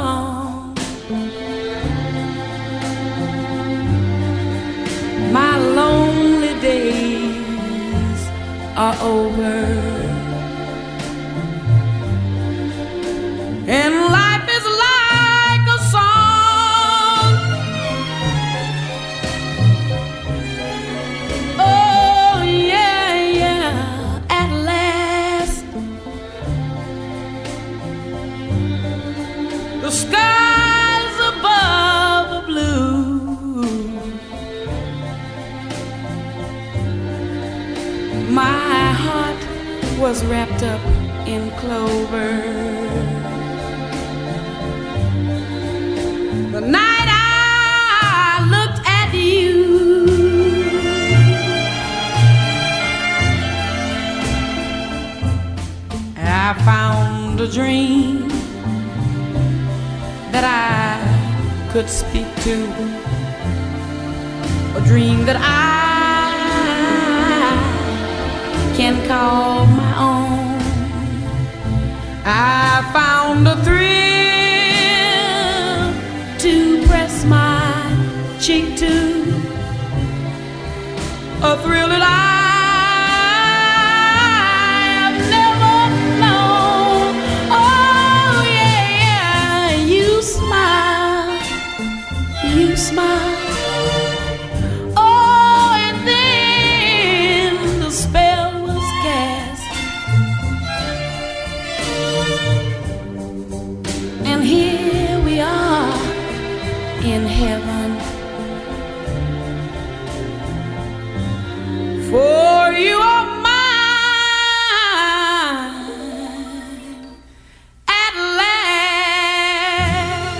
gone. My lonely days are over, and life is like a song. Oh yeah, yeah, at last the skies above are blue. My heart was wrapped up in clover. The night I looked at you, I found a dream that I could speak to, a dream that I can call my own. I found a thrill to press my cheek to, a thrill that I have never known. Oh yeah, yeah, you smile, you smile. Oh, and then the spell was cast, and here we are in heaven. For you are mine at last.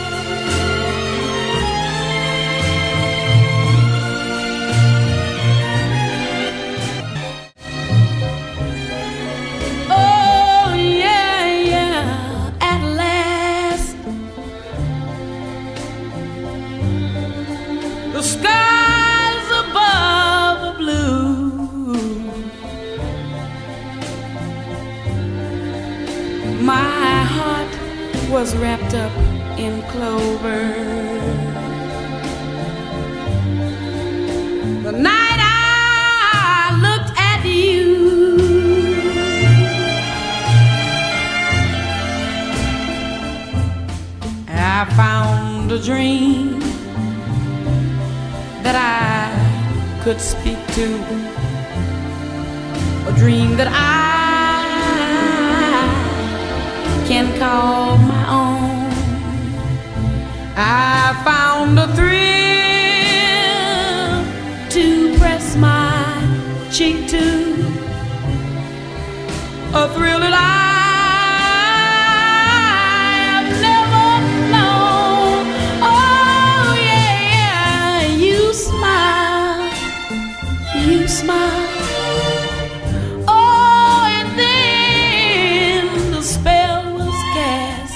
Oh yeah, yeah, at last the skies above are blue. My heart was wrapped up in clover. The night I looked at you, I found a dream that I could speak to, a dream that I can call my own. I found a thrill to press my cheek to, a thrill that I have never known. Oh yeah, you smile, you smile. Oh, and then the spell was cast,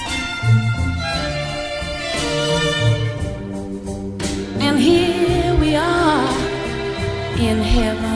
and here we are in heaven.